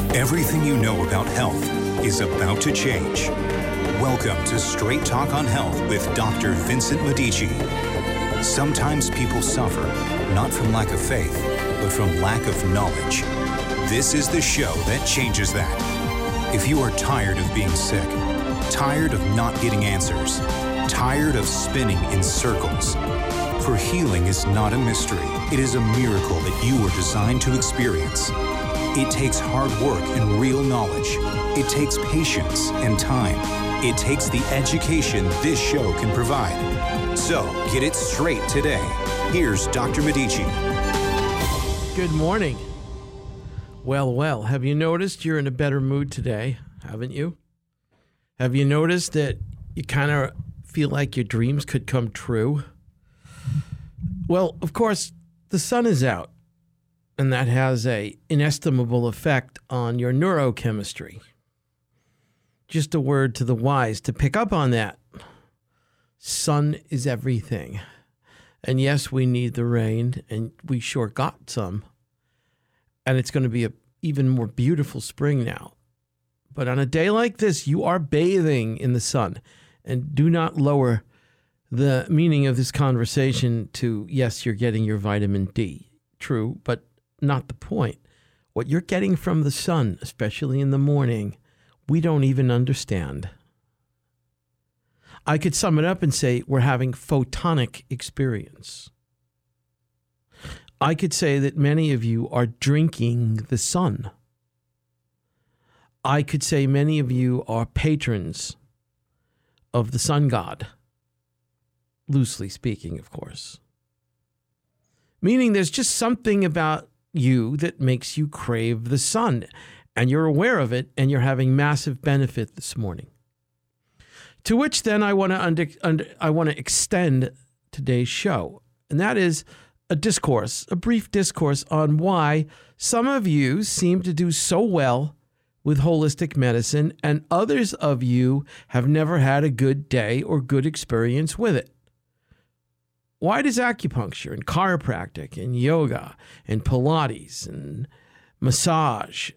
Everything you know about health is about to change. Welcome to Straight Talk on Health with Dr. Vincent Medici. Sometimes people suffer, not from lack of faith, but from lack of knowledge. This is the show that changes that. If you are tired of being sick, tired of not getting answers, tired of spinning in circles, for healing is not a mystery. It is a miracle that you were designed to experience. It takes hard work and real knowledge. It takes patience and time. It takes the education this show can provide. So get it straight today. Here's Dr. Medici. Good morning. Well, have you noticed you're in a better mood today, haven't you? Have you noticed that you kind of feel like your dreams could come true? Well, of course, the sun is out, and that has an inestimable effect on your neurochemistry. Just a word to the wise to pick up on that. Sun is everything. And yes, we need the rain, and we sure got some. And it's going to be an even more beautiful spring now. But on a day like this, you are bathing in the sun. And do not lower the meaning of this conversation to, yes, you're getting your vitamin D. True, but not the point. What you're getting from the sun, especially in the morning, we don't even understand. I could sum it up and say we're having photonic experience. I could say that many of you are drinking the sun. I could say many of you are patrons of the sun god. Loosely speaking, of course. Meaning there's just something about you that makes you crave the sun, and you're aware of it, and you're having massive benefit this morning. To which then I want to extend today's show, and that is a brief discourse on why some of you seem to do so well with holistic medicine, and others of you have never had a good day or good experience with it. Why does acupuncture and chiropractic and yoga and Pilates and massage,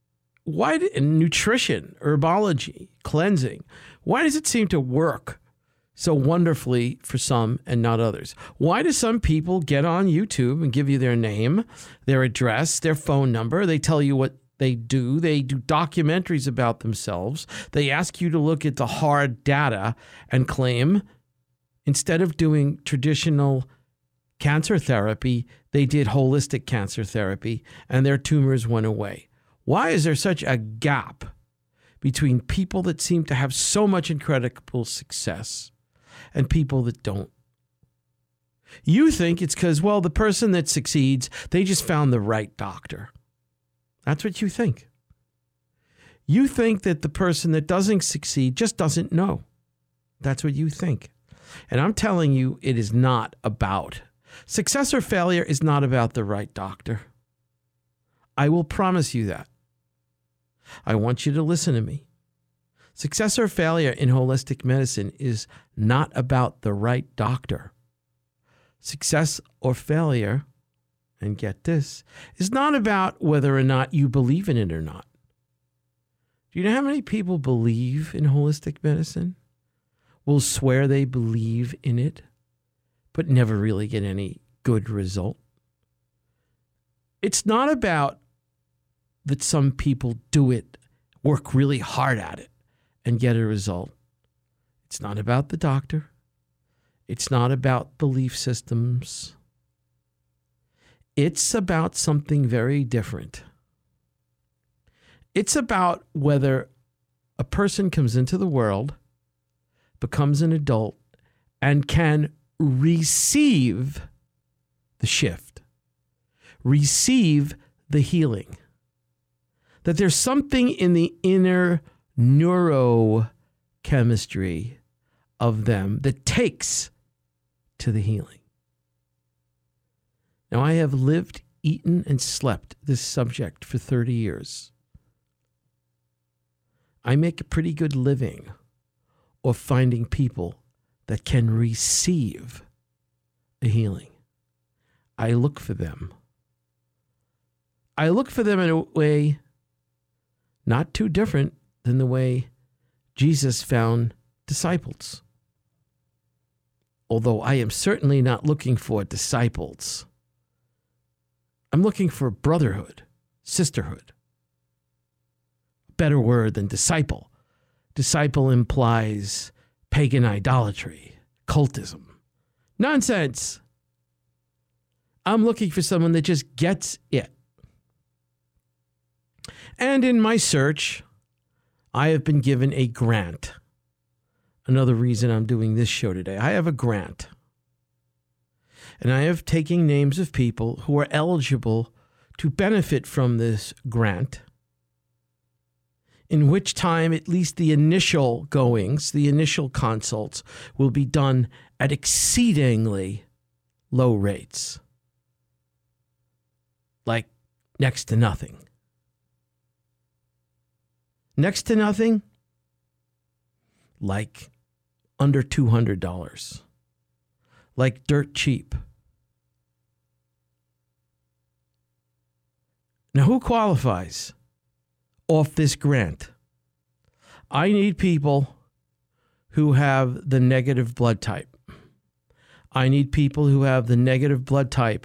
and nutrition, herbology, cleansing, why does it seem to work so wonderfully for some and not others? Why do some people get on YouTube and give you their name, their address, their phone number? They tell you what they do. They do documentaries about themselves. They ask you to look at the hard data and claim, instead of doing traditional cancer therapy, they did holistic cancer therapy and their tumors went away. Why is there such a gap between people that seem to have so much incredible success and people that don't? You think it's because, well, the person that succeeds, they just found the right doctor. That's what you think. You think that the person that doesn't succeed just doesn't know. That's what you think. And I'm telling you, it is not about. Success or failure is not about the right doctor. I will promise you that. I want you to listen to me. Success or failure in holistic medicine is not about the right doctor. Success or failure, and get this, is not about whether or not you believe in it or not. Do you know how many people believe in holistic medicine? Will swear they believe in it, but never really get any good result. It's not about that some people do it, work really hard at it, and get a result. It's not about the doctor. It's not about belief systems. It's about something very different. It's about whether a person comes into the world, becomes an adult, and can receive the shift, receive the healing. That there's something in the inner neurochemistry of them that takes to the healing. Now, I have lived, eaten, and slept this subject for 30 years. I make a pretty good living of finding people that can receive a healing. I look for them. I look for them in a way Not too different than the way Jesus found disciples. Although I am certainly not looking for disciples. I'm looking for brotherhood, sisterhood. Better word than disciple. Disciple implies pagan idolatry, cultism. Nonsense. I'm looking for someone that just gets it. And in my search, I have been given a grant. Another reason I'm doing this show today. I have a grant. And I have taken names of people who are eligible to benefit from this grant, in which time at least the initial goings, the initial consults, will be done at exceedingly low rates. Like next to nothing. Next to nothing? Like under $200. Like dirt cheap. Now, who qualifies off this grant? I need people who have the negative blood type. I need people who have the negative blood type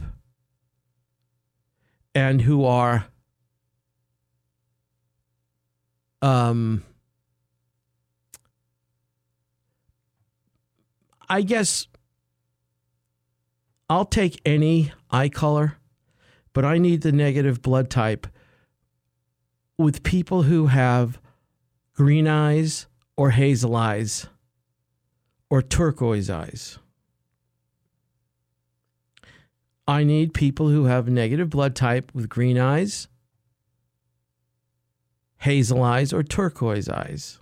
and who are I guess I'll take any eye color, but I need the negative blood type with people who have green eyes or hazel eyes or turquoise eyes. I need people who have negative blood type with green eyes, hazel eyes, or turquoise eyes.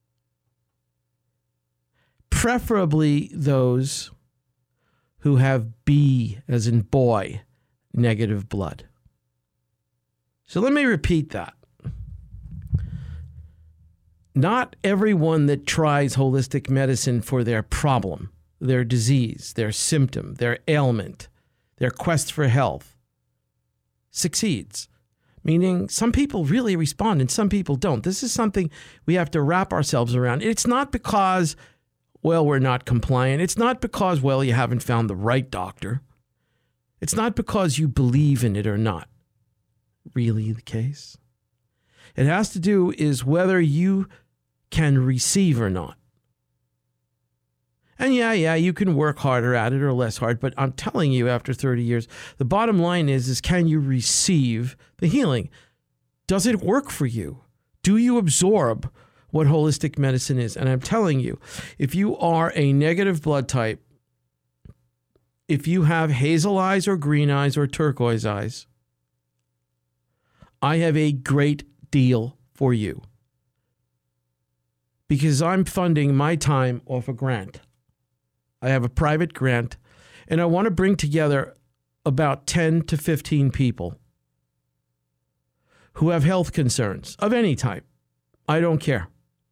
Preferably those who have B, as in boy, negative blood. So let me repeat that. Not everyone that tries holistic medicine for their problem, their disease, their symptom, their ailment, their quest for health succeeds. Meaning some people really respond and some people don't. This is something we have to wrap ourselves around. It's not because, well, we're not compliant. It's not because, well, you haven't found the right doctor. It's not because you believe in it or not. Really the case? It has to do is whether you can receive or not. And yeah, you can work harder at it or less hard, but I'm telling you, after 30 years, the bottom line is can you receive the healing? Does it work for you? Do you absorb what holistic medicine is? And I'm telling you, if you are a negative blood type, if you have hazel eyes or green eyes or turquoise eyes, I have a great deal for you. Because I'm funding my time off a grant. I have a private grant, and I want to bring together about 10 to 15 people who have health concerns of any type. I don't care.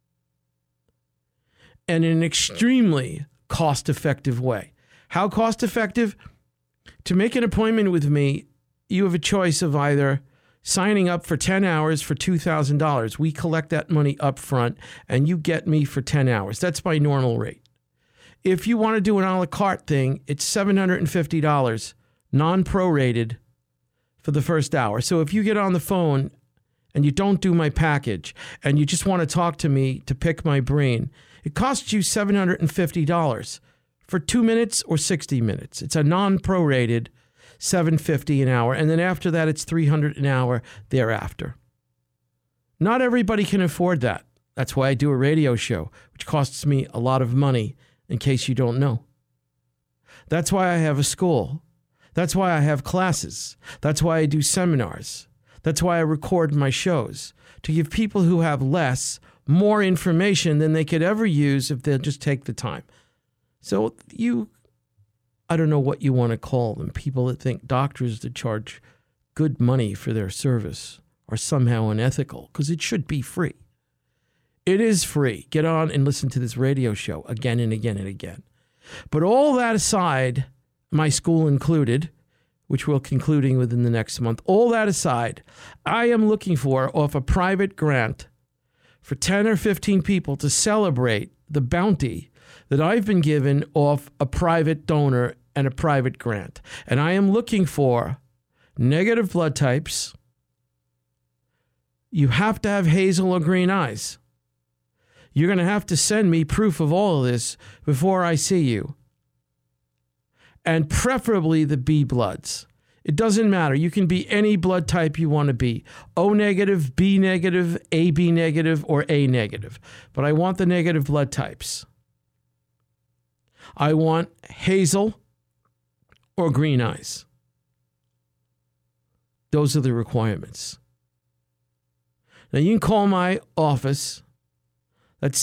And in an extremely cost-effective way. How cost-effective? To make an appointment with me, you have a choice of either signing up for 10 hours for $2,000. We collect that money up front, and you get me for 10 hours. That's my normal rate. If you want to do an a la carte thing, it's $750, non-prorated for the first hour. So if you get on the phone and you don't do my package and you just want to talk to me to pick my brain, it costs you $750 for 2 minutes or 60 minutes. It's a non-prorated $750 an hour. And then after that, it's $300 an hour thereafter. Not everybody can afford that. That's why I do a radio show, which costs me a lot of money, in case you don't know. That's why I have a school. That's why I have classes. That's why I do seminars. That's why I record my shows, to give people who have less more information than they could ever use if they'll just take the time. So I don't know what you want to call them, people that think doctors that charge good money for their service are somehow unethical, because it should be free. It is free. Get on and listen to this radio show again and again and again. But all that aside, my school included, which we're concluding within the next month. All that aside, I am looking for, off a private grant, for 10 or 15 people to celebrate the bounty that I've been given off a private donor and a private grant. And I am looking for negative blood types. You have to have hazel or green eyes. You're going to have to send me proof of all of this before I see you. And preferably the B bloods. It doesn't matter. You can be any blood type you want to be. O negative, B negative, AB negative, or A negative. But I want the negative blood types. I want hazel or green eyes. Those are the requirements. Now you can call my office at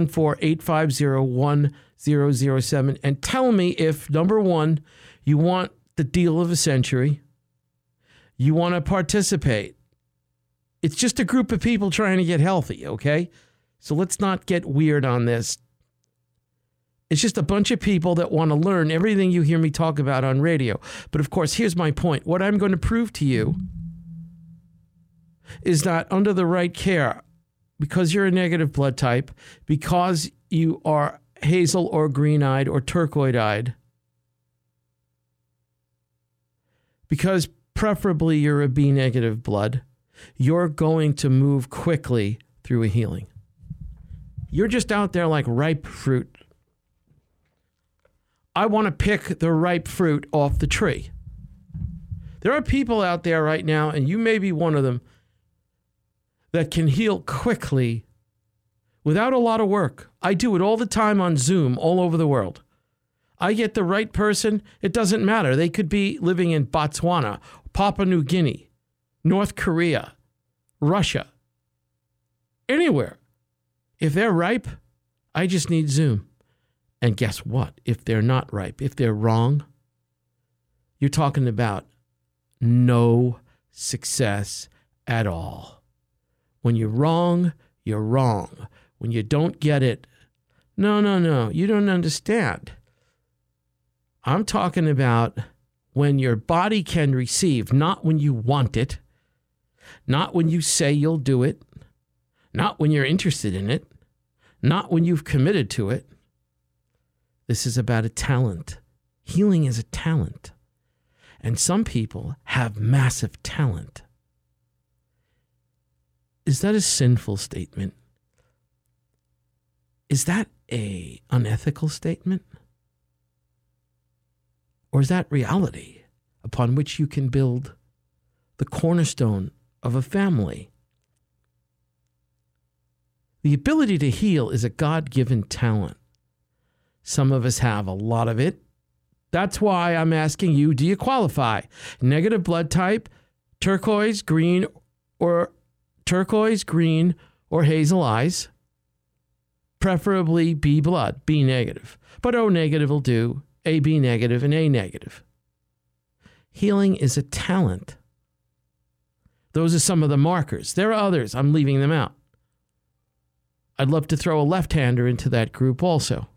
714-850-1007 and tell me if, number one, you want the deal of a century, you want to participate. It's just a group of people trying to get healthy, okay? So let's not get weird on this. It's just a bunch of people that want to learn everything you hear me talk about on radio. But of course, here's my point. What I'm going to prove to you is that under the right care, because you're a negative blood type, because you are hazel or green-eyed or turquoise-eyed, because preferably you're a B negative blood, you're going to move quickly through a healing. You're just out there like ripe fruit. I want to pick the ripe fruit off the tree. There are people out there right now, and you may be one of them, that can heal quickly without a lot of work. I do it all the time on Zoom all over the world. I get the right person. It doesn't matter. They could be living in Botswana, Papua New Guinea, North Korea, Russia, anywhere. If they're ripe, I just need Zoom. And guess what? If they're not ripe, if they're wrong, you're talking about no success at all. When you're wrong, you're wrong. When you don't get it, no, you don't understand. I'm talking about when your body can receive, not when you want it, not when you say you'll do it, not when you're interested in it, not when you've committed to it. This is about a talent. Healing is a talent. And some people have massive talent. Is that a sinful statement? Is that an unethical statement? Or is that reality upon which you can build the cornerstone of a family? The ability to heal is a God-given talent. Some of us have a lot of it. That's why I'm asking you, do you qualify? Negative blood type, turquoise, green, or hazel eyes, preferably B blood, B negative. But O negative will do, AB negative and A negative. Healing is a talent. Those are some of the markers. There are others. I'm leaving them out. I'd love to throw a left-hander into that group also.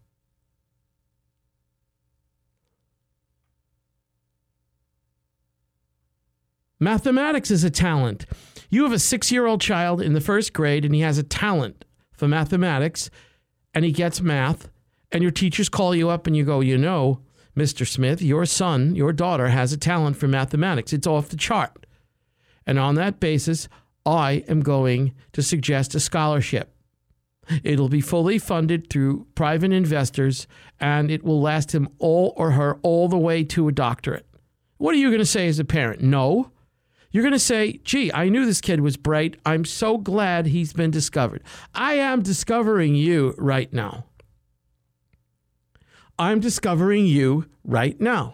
Mathematics is a talent. You have a 6-year-old child in the first grade, and he has a talent for mathematics, and he gets math, and your teachers call you up and you go, Mr. Smith, your son, your daughter has a talent for mathematics. It's off the chart. And on that basis, I am going to suggest a scholarship. It'll be fully funded through private investors, and it will last him all or her all the way to a doctorate. What are you going to say as a parent? No. You're going to say, gee, I knew this kid was bright. I'm so glad he's been discovered. I am discovering you right now. I'm discovering you right now.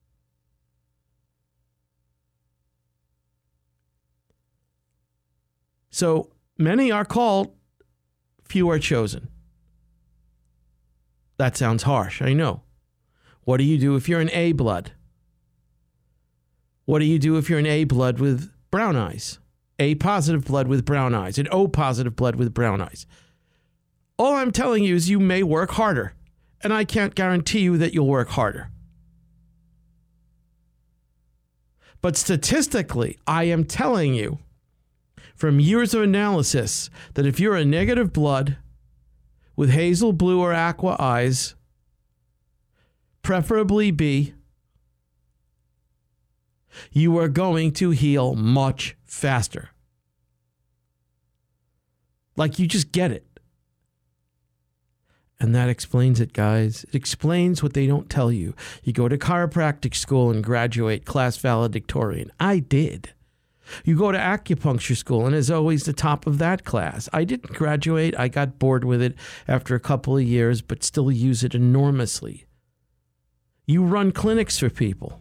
So many are called, few are chosen. That sounds harsh, I know. What do you do if you're an A blood? What do you do if you're an A blood with brown eyes? A positive blood with brown eyes, an O positive blood with brown eyes. All I'm telling you is you may work harder, and I can't guarantee you that you'll work harder. But statistically, I am telling you from years of analysis that if you're a negative blood with hazel blue or aqua eyes, preferably B, you are going to heal much faster. Like you just get it. And that explains it, guys. It explains what they don't tell you. You go to chiropractic school and graduate class valedictorian. I did. You go to acupuncture school and is always the top of that class. I didn't graduate. I got bored with it after a couple of years, but still use it enormously. You run clinics for people.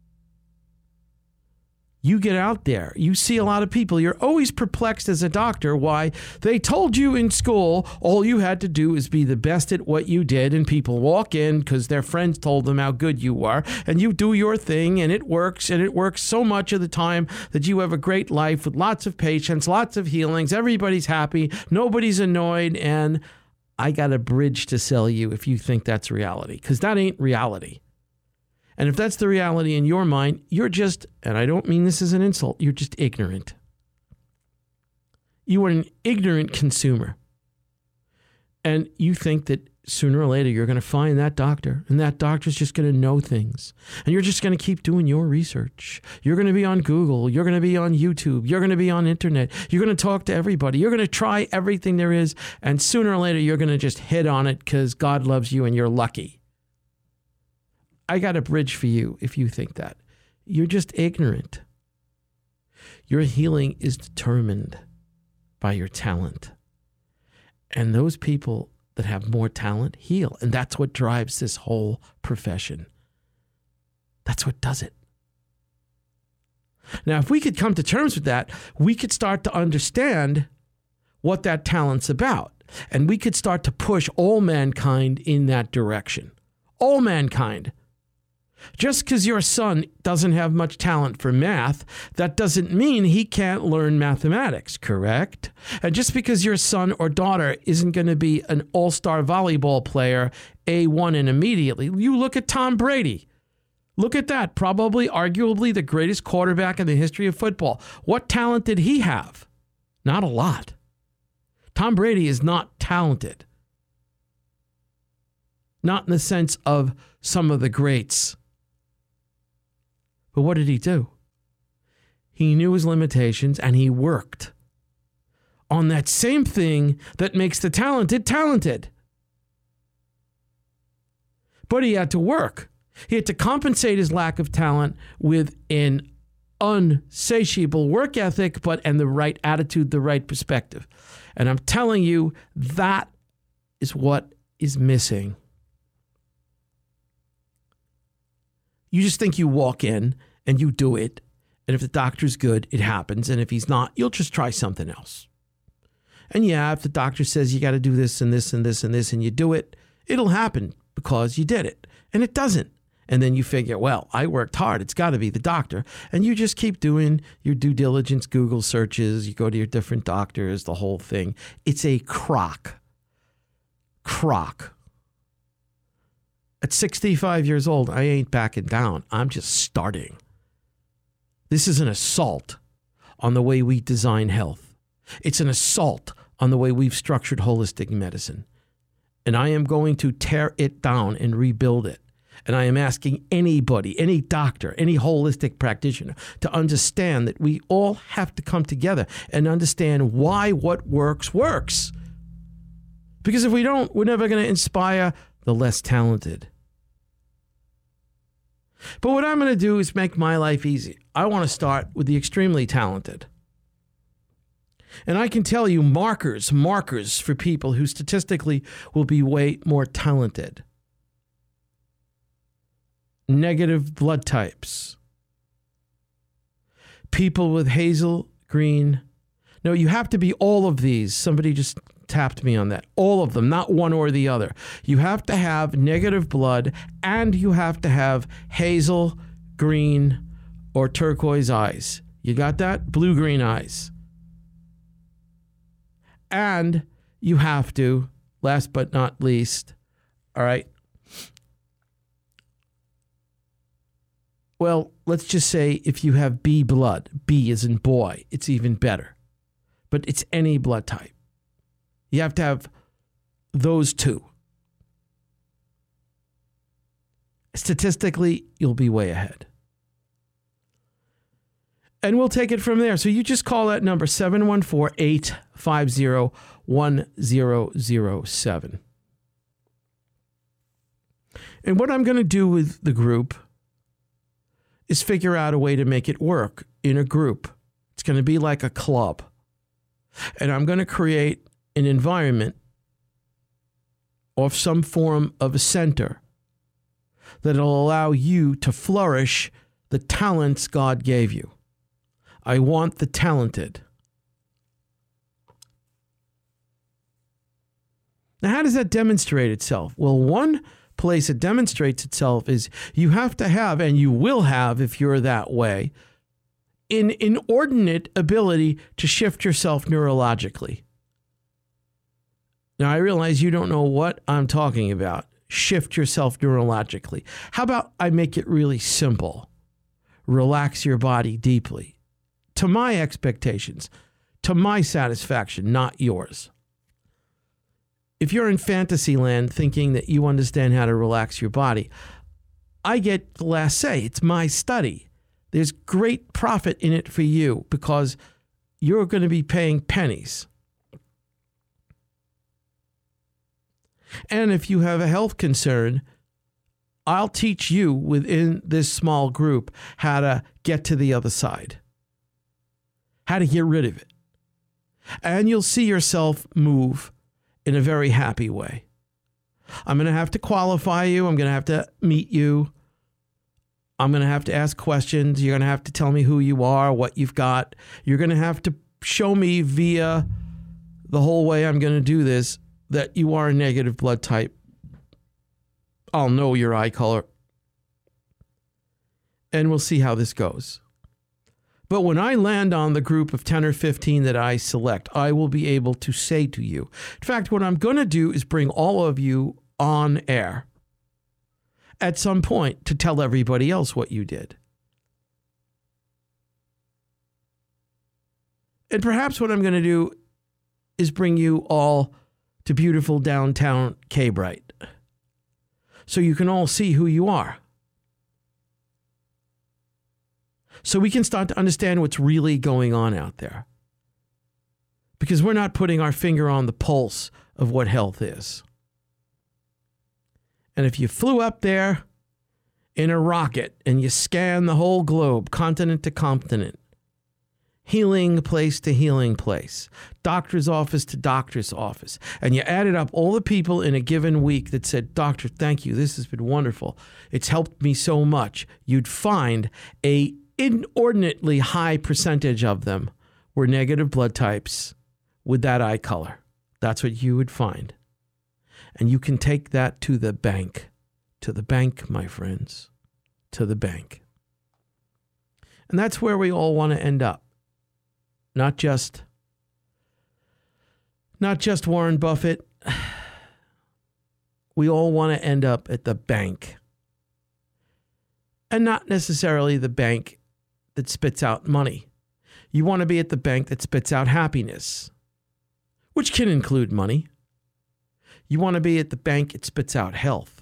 You get out there. You see a lot of people. You're always perplexed as a doctor why they told you in school all you had to do is be the best at what you did, and people walk in because their friends told them how good you are, and you do your thing, and it works so much of the time that you have a great life with lots of patients, lots of healings, everybody's happy, nobody's annoyed, and I got a bridge to sell you if you think that's reality, because that ain't reality. And if that's the reality in your mind, you're just, and I don't mean this as an insult, you're just ignorant. You are an ignorant consumer. And you think that sooner or later you're going to find that doctor, and that doctor's just going to know things. And you're just going to keep doing your research. You're going to be on Google. You're going to be on YouTube. You're going to be on internet. You're going to talk to everybody. You're going to try everything there is. And sooner or later you're going to just hit on it because God loves you and you're lucky. I got a bridge for you if you think that. You're just ignorant. Your healing is determined by your talent. And those people that have more talent heal. And that's what drives this whole profession. That's what does it. Now, if we could come to terms with that, we could start to understand what that talent's about. And we could start to push all mankind in that direction. All mankind. Just because your son doesn't have much talent for math, that doesn't mean he can't learn mathematics, correct? And just because your son or daughter isn't going to be an all-star volleyball player, A1 and immediately, you look at Tom Brady. Look at that, probably, arguably the greatest quarterback in the history of football. What talent did he have? Not a lot. Tom Brady is not talented. Not in the sense of some of the greats. But what did he do? He knew his limitations and he worked on that same thing that makes the talented talented. But he had to work. He had to compensate his lack of talent with an unsatiable work ethic, and the right attitude, the right perspective. And I'm telling you, that is what is missing. You just think you walk in and you do it. And if the doctor's good, it happens. And if he's not, you'll just try something else. And yeah, if the doctor says you got to do this and this and this and this and you do it, it'll happen because you did it. And it doesn't. And then you figure, well, I worked hard. It's got to be the doctor. And you just keep doing your due diligence, Google searches. You go to your different doctors, the whole thing. It's a crock. At 65 years old, I ain't backing down. I'm just starting. This is an assault on the way we design health. It's an assault on the way we've structured holistic medicine. And I am going to tear it down and rebuild it. And I am asking anybody, any doctor, any holistic practitioner to understand that we all have to come together and understand why what works. Because if we don't, we're never going to inspire the less talented. But what I'm going to do is make my life easy. I want to start with the extremely talented. And I can tell you markers for people who statistically will be way more talented. Negative blood types. People with hazel, green. No, you have to be all of these. Somebody just tapped me on that. All of them, not one or the other. You have to have negative blood and you have to have hazel, green, or turquoise eyes. You got that? Blue-green eyes. And you have to, last but not least, all right, Well, let's just say if you have B blood, B as in boy, it's even better. But it's any blood type. You have to have those two. Statistically, you'll be way ahead. And we'll take it from there. So you just call that number, 714-850-1007. And what I'm going to do with the group is figure out a way to make it work in a group. It's going to be like a club. And I'm going to create an environment or some form of a center that'll allow you to flourish the talents God gave you. I want the talented. Now, how does that demonstrate itself? Well, one place it demonstrates itself is you have to have, and you will have if you're that way, an inordinate ability to shift yourself neurologically. Now, I realize you don't know what I'm talking about. Shift yourself neurologically. How about I make it really simple? Relax your body deeply. To my expectations, to my satisfaction, not yours. If you're in fantasy land thinking that you understand how to relax your body, I get the last say. It's my study. There's great profit in it for you because you're going to be paying pennies. And if you have a health concern, I'll teach you within this small group how to get to the other side, how to get rid of it. And you'll see yourself move in a very happy way. I'm going to have to qualify you. I'm going to have to meet you. I'm going to have to ask questions. You're going to have to tell me who you are, what you've got. You're going to have to show me via the whole way I'm going to do this that you are a negative blood type. I'll know your eye color. And we'll see how this goes. But when I land on the group of 10 or 15 that I select, I will be able to say to you. In fact, what I'm going to do is bring all of you on air at some point to tell everybody else what you did. And perhaps what I'm going to do is bring you all to beautiful downtown K-Bright so you can all see who you are. So we can start to understand what's really going on out there. Because we're not putting our finger on the pulse of what health is. And if you flew up there in a rocket and you scan the whole globe, continent to continent, healing place to healing place, doctor's office to doctor's office, and you added up all the people in a given week that said, "Doctor, thank you, this has been wonderful. It's helped me so much," you'd find a inordinately high percentage of them were negative blood types with that eye color. That's what you would find. And you can take that to the bank. To the bank, my friends. To the bank. And that's where we all want to end up. Not just Warren Buffett. We all want to end up at the bank. And not necessarily the bank that spits out money. You want to be at the bank that spits out happiness, which can include money. You want to be at the bank that spits out health.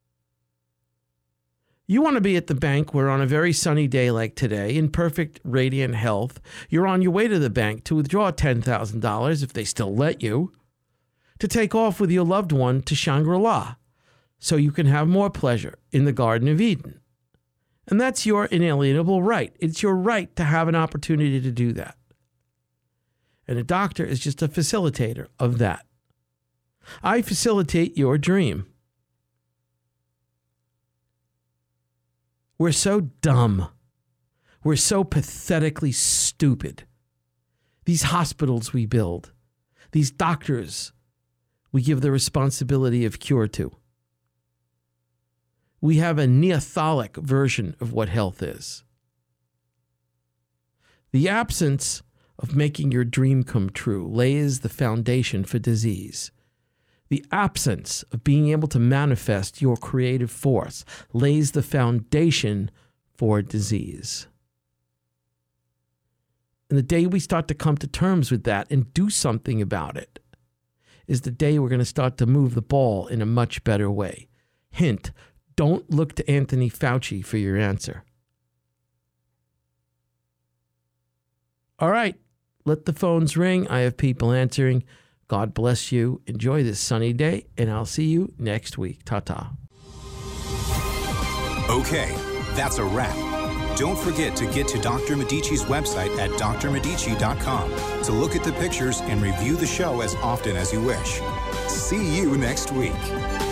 You want to be at the bank where on a very sunny day like today, in perfect radiant health, you're on your way to the bank to withdraw $10,000, if they still let you, to take off with your loved one to Shangri-La so you can have more pleasure in the Garden of Eden. And that's your inalienable right. It's your right to have an opportunity to do that. And a doctor is just a facilitator of that. I facilitate your dream. We're so dumb. We're so pathetically stupid. These hospitals we build, these doctors we give the responsibility of cure to. We have a Neotholic version of what health is. The absence of making your dream come true lays the foundation for disease. The absence of being able to manifest your creative force lays the foundation for disease. And the day we start to come to terms with that and do something about it is the day we're going to start to move the ball in a much better way. Hint, don't look to Anthony Fauci for your answer. All right, let the phones ring. I have people answering. God bless you. Enjoy this sunny day, and I'll see you next week. Ta-ta. Okay, that's a wrap. Don't forget to get to Dr. Medici's website at drmedici.com to look at the pictures and review the show as often as you wish. See you next week.